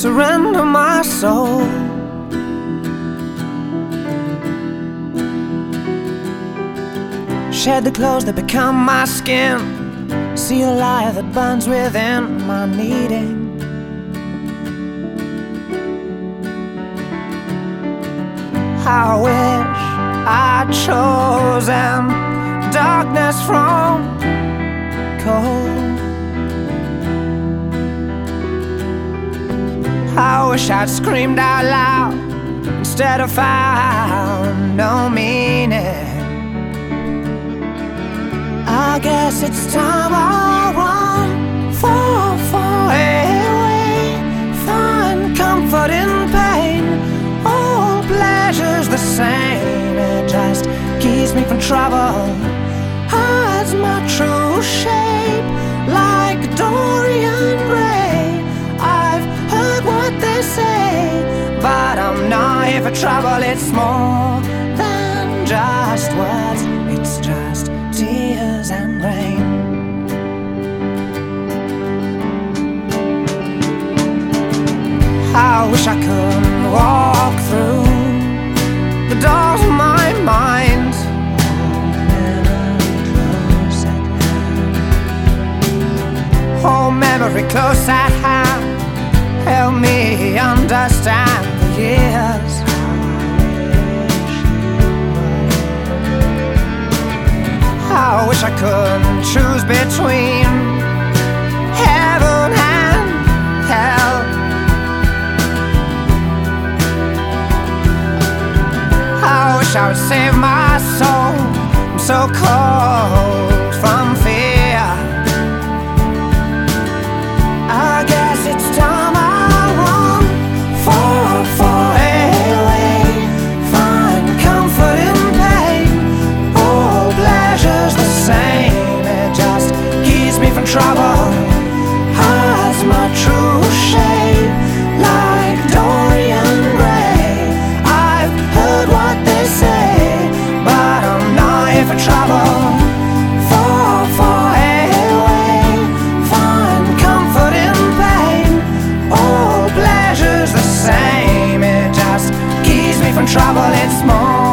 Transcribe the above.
surrender my soul. Shed the clothes that become my skin, see a light that burns within my needing. I wish I'd chosen darkness from cold. I wish I'd screamed out loud instead of found no meaning. I guess it's time I run far away, find comfort in pain. All pleasure's the same, it just keeps me from trouble, hides my true shape like Dorian Gray. I've heard what they say, but I'm not here for trouble. It's more than just words, it's just tears and rain. I wish I could walk through the doors of my mind, hold memory close at hand, help me understand the years. I wish I could choose between heaven and hell. I wish I would save my soul, I'm so cold from fear. I guess it's time I run far away, find comfort in pain. All pleasure's the same, it just keeps me from trouble, hides my true shape like Dorian Gray. I've heard what they say, but I'm not here for trouble. Far away, find comfort in pain. All pleasure's the same, it just keeps me from trouble. It's more